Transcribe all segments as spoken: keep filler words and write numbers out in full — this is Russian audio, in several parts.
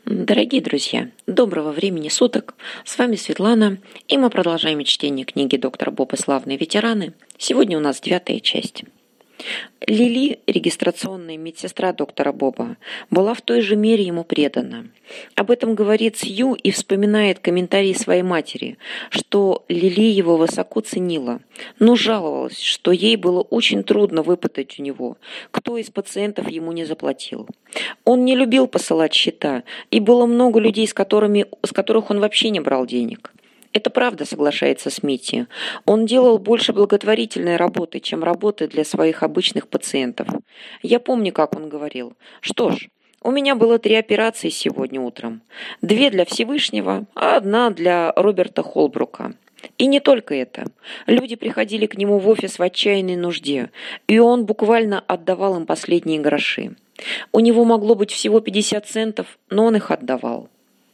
Дорогие друзья, доброго времени суток! С вами Светлана, и мы продолжаем чтение книги доктора Боба «Славные ветераны». Сегодня у нас девятая часть. Лили, регистрационная медсестра доктора Боба, была в той же мере ему предана. Об этом говорит Сью и вспоминает комментарии своей матери, что Лили его высоко ценила, но жаловалась, что ей было очень трудно выпытать у него, кто из пациентов ему не заплатил. Он не любил посылать счета, и было много людей, с которыми, с которых он вообще не брал денег. Это правда, соглашается Смити. Он делал больше благотворительной работы, чем работы для своих обычных пациентов. Я помню, как он говорил. Что ж, у меня было три операции сегодня утром. Две для Всевышнего, а одна для Роберта Холбрука. И не только это. Люди приходили к нему в офис в отчаянной нужде, и он буквально отдавал им последние гроши. У него могло быть всего пятьдесят центов, но он их отдавал.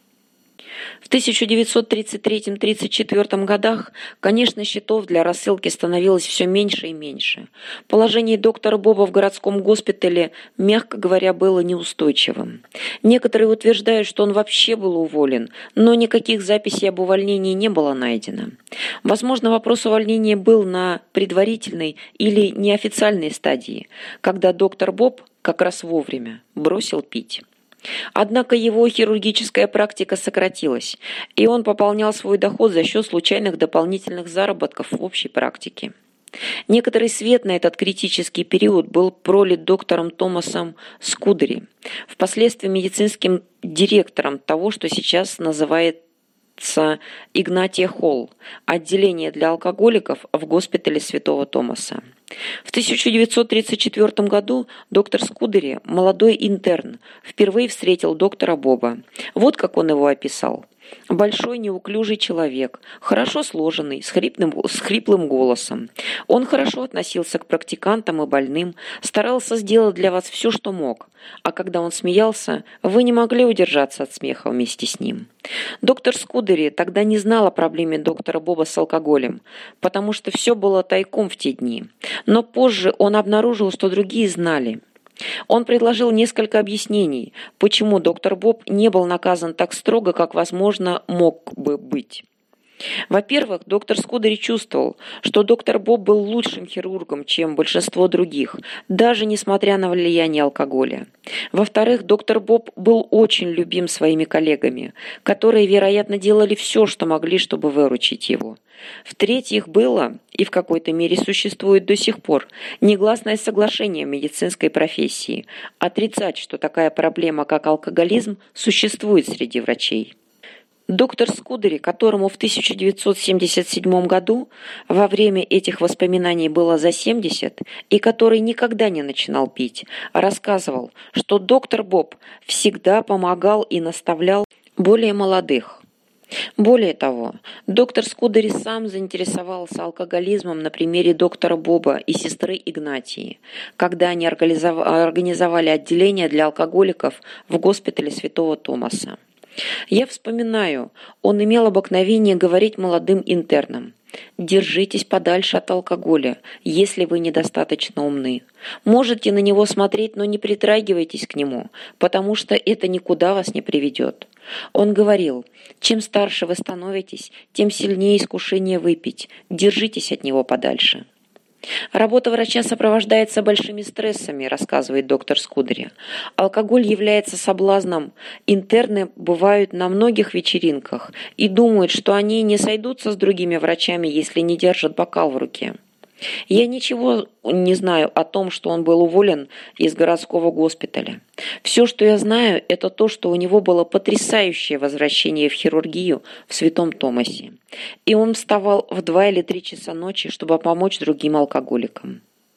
В тысяча девятьсот тридцать третьем — тридцать четвёртом годах, конечно, счетов для рассылки становилось все меньше и меньше. Положение доктора Боба в городском госпитале, мягко говоря, было неустойчивым. Некоторые утверждают, что он вообще был уволен, но никаких записей об увольнении не было найдено. Возможно, вопрос увольнения был на предварительной или неофициальной стадии, когда доктор Боб как раз вовремя бросил пить. Однако его хирургическая практика сократилась, и он пополнял свой доход за счет случайных дополнительных заработков в общей практике. Некоторый свет на этот критический период был пролит доктором Томасом Скудери, впоследствии медицинским директором того, что сейчас называется Игнатия Холл, отделение для алкоголиков в госпитале Святого Томаса. В тысяча девятьсот тридцать четвёртом году доктор Скудери, молодой интерн, впервые встретил доктора Боба. Вот как он его описал. Большой неуклюжий человек, хорошо сложенный, с, хрипным, с хриплым голосом. Он хорошо относился к практикантам и больным, старался сделать для вас все, что мог. А когда он смеялся, вы не могли удержаться от смеха вместе с ним. Доктор Скудери тогда не знал о проблеме доктора Боба с алкоголем, потому что все было тайком в те дни. Но позже он обнаружил, что другие знали. Он предложил несколько объяснений, почему доктор Боб не был наказан так строго, как, возможно, мог бы быть. Во-первых, доктор Скудери чувствовал, что доктор Боб был лучшим хирургом, чем большинство других, даже несмотря на влияние алкоголя. Во-вторых, доктор Боб был очень любим своими коллегами, которые, вероятно, делали все, что могли, чтобы выручить его. В-третьих, было, и в какой-то мере существует до сих пор, негласное соглашение в медицинской профессии отрицать, что такая проблема, как алкоголизм, существует среди врачей. Доктор Скудери, которому в тысяча девятьсот семьдесят седьмом году во время этих воспоминаний было за семьдесят, и который никогда не начинал пить, рассказывал, что доктор Боб всегда помогал и наставлял более молодых. Более того, доктор Скудери сам заинтересовался алкоголизмом на примере доктора Боба и сестры Игнатии, когда они организовали отделение для алкоголиков в госпитале Святого Томаса. Я вспоминаю, он имел обыкновение говорить молодым интернам: «Держитесь подальше от алкоголя, если вы недостаточно умны. Можете на него смотреть, но не притрагивайтесь к нему, потому что это никуда вас не приведет». Он говорил: «Чем старше вы становитесь, тем сильнее искушение выпить. Держитесь от него подальше». Работа врача сопровождается большими стрессами, рассказывает доктор Скудери. Алкоголь является соблазном. Интерны бывают на многих вечеринках и думают, что они не сойдутся с другими врачами, если не держат бокал в руке. Я ничего не знаю о том, что он был уволен из городского госпиталя. Все, что я знаю, это то, что у него было потрясающее возвращение в хирургию в Святом Томасе. И он вставал в два или три часа ночи, чтобы помочь другим алкоголикам.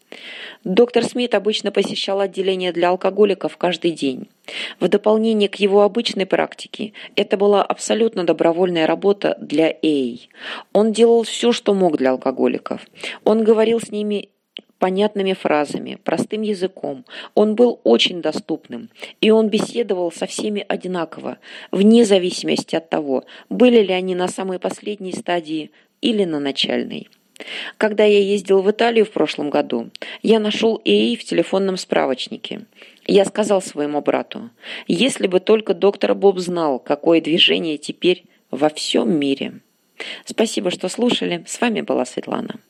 Доктор Смит обычно посещал отделение для алкоголиков каждый день. В дополнение к его обычной практике, это была абсолютно добровольная работа для Эй. Он делал все, что мог для алкоголиков. Он говорил с ними понятными фразами, простым языком. Он был очень доступным, и он беседовал со всеми одинаково, вне зависимости от того, были ли они на самой последней стадии или на начальной. Когда я ездил в Италию в прошлом году, я нашел Эй в телефонном справочнике. Я сказал своему брату, если бы только доктор Боб знал, какое движение теперь во всем мире. Спасибо, что слушали. С вами была Светлана.